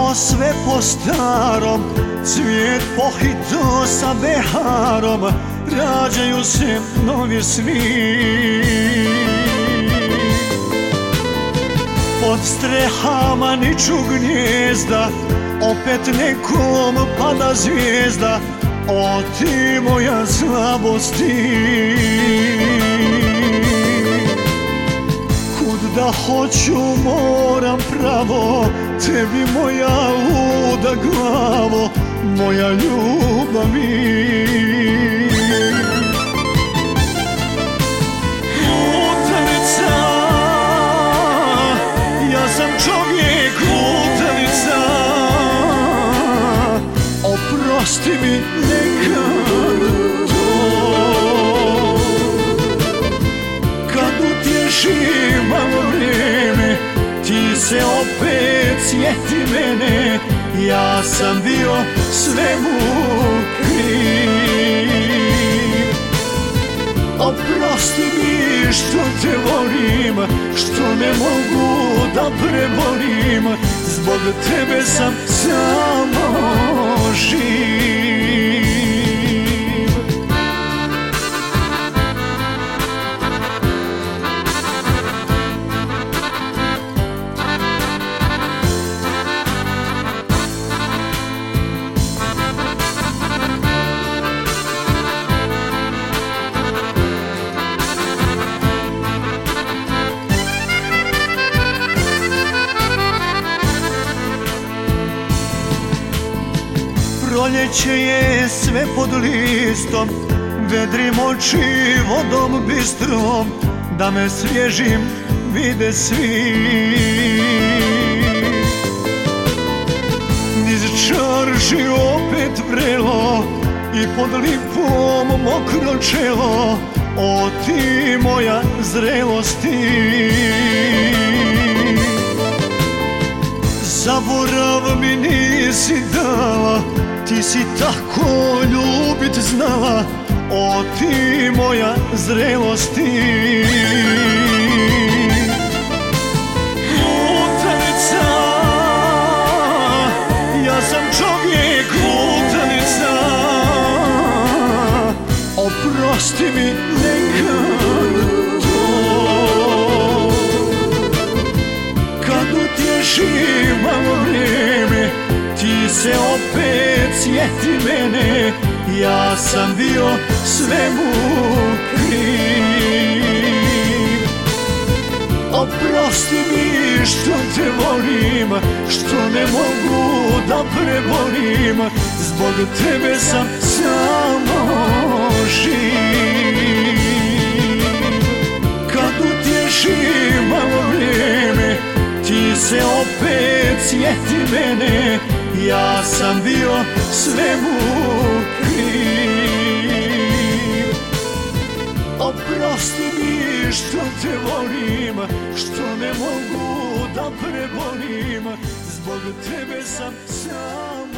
sve po starom, cvijet pohito sa beharom, rađaju se novi sni. Pod strehama niču gnjezda, opet nekom pada zvijezda, o ti moja slabosti. Kud da hoću moram pravo, tebi moja luda glavo, moja ljubavi. Lutalica, ja sam čovjek lutalica, oprosti mi nekad to. Kad utješim malo vrijeme, ti se opet sjeti mene, ja sam bio svemu kriv. Oprosti mi što te volim, što ne mogu da prebolim, zbog tebe sam samo živ. Proljeće je sve pod listom, vedrim oči vodom bistrom, da me svježim vide svi. Niz čarši opet vrelo i pod lipom mokro čelo, o ti moja zrelosti. Zaborav mi nisi dala, ti si tako ljubit znala, o ti moja zrelosti. Lutalica, ja sam čovjek lutalica, oprosti mi nekad to. Kad utješim malo vrijeme, ti se opet sjeti mene, ja sam bio svemu kriv. Oprosti mi što te volim, što ne mogu da prebolim, zbog tebe sam samo živ. Kad utješim malo vrijeme, ti se opet sjeti mene, ja sam bio svemu kriv. Oprosti mi što te volim, što ne mogu da prebolim, zbog tebe sam sam